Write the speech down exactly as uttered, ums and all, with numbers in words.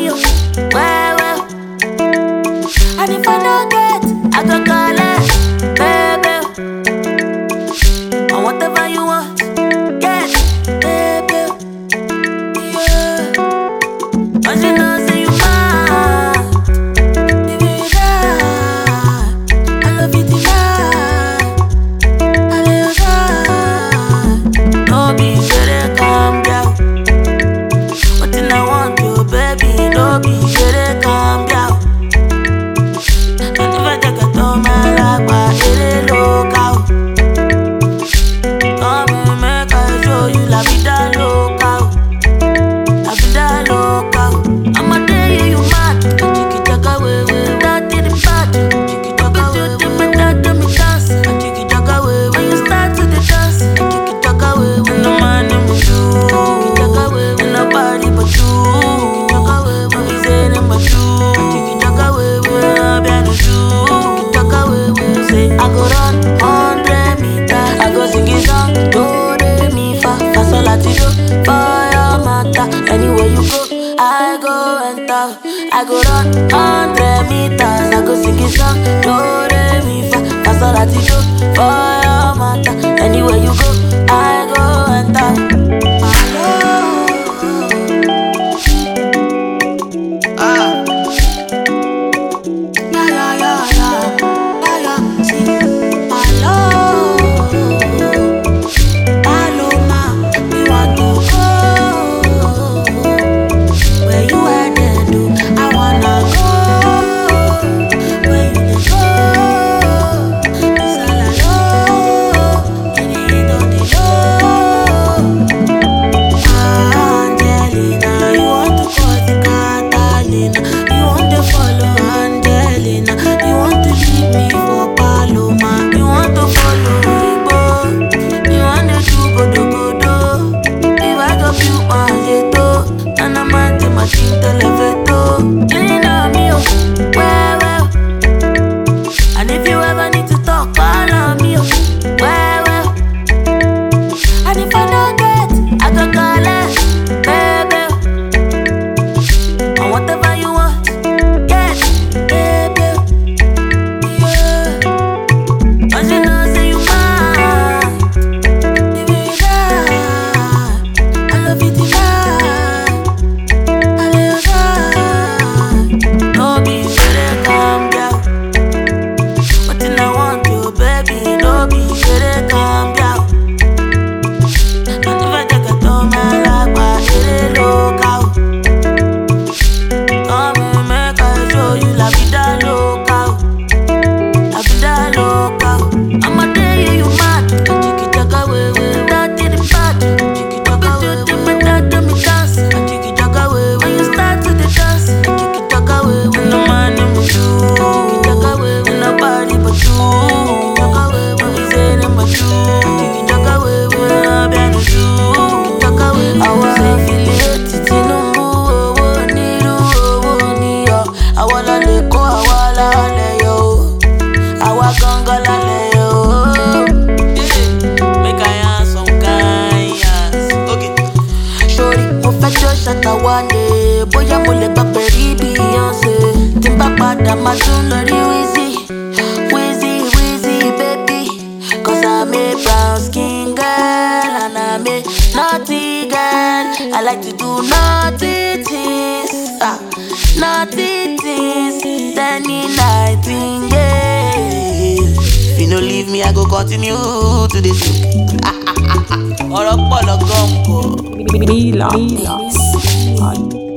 me, oh, well, well. And if I don't get, I go call it, baby. And whatever you want, get, baby. Yeah. Cause you know, say you mine. Give me that. I love you tonight. I love you tonight. No be shere, calm down. What I want to, baby, no be shere, calm down. La vida loca, la vida loca. I'm a day you mad, chicky taka way way. That did it bad, chicky taka way way. But that do me dance, chicky taka way way. When you start to the dance, chicky taka way way. No man in me do, chicky taka way way. Nobody but you, chicky taka way way. We say them but you, chicky taka way way. I'm behind you, chicky taka way way. Say I go run hundred meters, I go sing a song, do re mi fa. Latido, for your matter. Anywhere you go, I go enter. I go run hundred meters. I go sing a song, do re mi fa. That's all latido, for your matter. Anywhere you go, I go enter. Ah, yeah, yeah, yeah, yeah, yeah, yeah. See, hello. And if you ever need to talk, call on me, oh, well, well. And if I don't get, I go call it, baby. And whatever you want, get, baby. Yeah. Cause you know, say you mine. Give me that. I love you tonight. I love you tonight. No be shere, calm down. What I want to, baby, no be shere, calm down. And if I take a turn, my life, I shere loca. Come and make I show you la vida loca, la vida loca. I'm a day you mad, chicky taka way way. That did it bad, chicky taka way way. But that do me dance, chicky taka way way. When you start to the dance, chicky taka way way. No man in me do, chicky taka way way. Nobody but you, chicky taka way way. We say them but you, chicky taka way way. I'm behind you, chicky taka way way. I was affiliated to Numbu, oh niru, oh niyo. I wanna let go, I wanna let yo. I want gonna let yo. Make I ask some guys, okay. Shorty, mo fẹ́ jọ ṣàtàwálé, bóyá mo lè gbà pẹ̀lú Beyonce. Tí n bá padà máa tún lọ rí Wizzy, Wizzy, Wizzy, baby. Cause I'm a brown skin girl and I'm a naughty girl. I like to do naughty things, ah, naughty things. Any nightingale. If you no leave me, I go continue to the sick. Ọ̀rọ̀ pọ̀ lọ́gọ́ ń bọ̀. Mila.